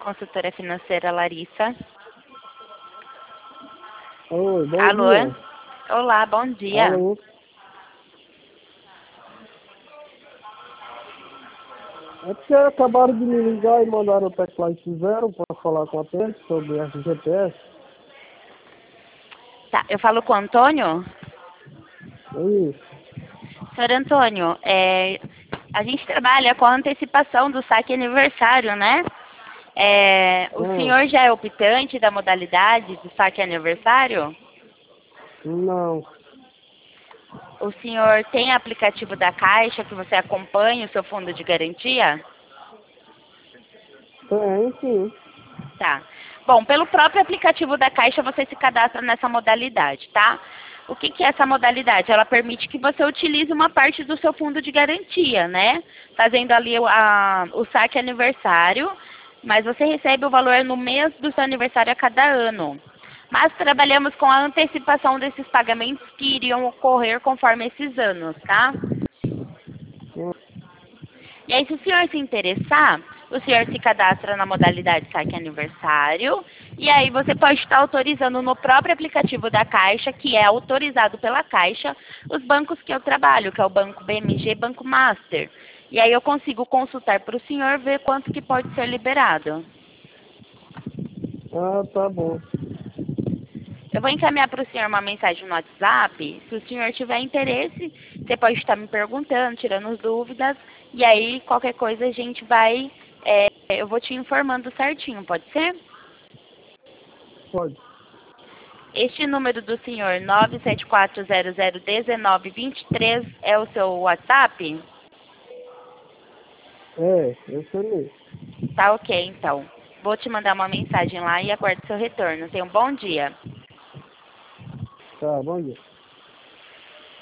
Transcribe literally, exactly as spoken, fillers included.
Consultora financeira Larissa. Oi, bom Alô? dia. Olá, bom dia. Alô? É porque acabaram de me ligar e mandaram o teclado e fizeram para falar com a T E S sobre a G P S. Tá, eu falo com o Antônio? É isso. Senhor Antônio, é, a gente trabalha com a antecipação do saque aniversário, né? É, o Ah, senhor já é optante da modalidade do saque aniversário? não. O senhor tem aplicativo da Caixa que você acompanha o seu fundo de garantia? Tem, sim. Tá. Bom, pelo próprio aplicativo da Caixa você se cadastra nessa modalidade, tá? O que que é essa modalidade? Ela permite que você utilize uma parte do seu fundo de garantia, né? Fazendo ali o, a, o saque aniversário, mas você recebe o valor no mês do seu aniversário a cada ano. Mas trabalhamos com a antecipação desses pagamentos que iriam ocorrer conforme esses anos, tá? Hum, E aí, se o senhor se interessar, o senhor se cadastra na modalidade saque aniversário, e aí você pode estar autorizando no próprio aplicativo da Caixa, que é autorizado pela Caixa, os bancos que eu trabalho, que é o Banco B M G e Banco Master. E aí eu consigo consultar para o senhor ver quanto que pode ser liberado. Ah, tá bom. Eu vou encaminhar para o senhor uma mensagem no WhatsApp. Se o senhor tiver interesse, você pode estar me perguntando, tirando as dúvidas. E aí, qualquer coisa, a gente vai... é, eu vou te informando certinho, pode ser? Pode. Este número do senhor, nove sete quatro zero zero um nove dois três, é o seu WhatsApp? É, eu sei mesmo. Tá ok, então. Vou te mandar uma mensagem lá e aguardo seu retorno. Tenha um bom dia. Tá, bom dia.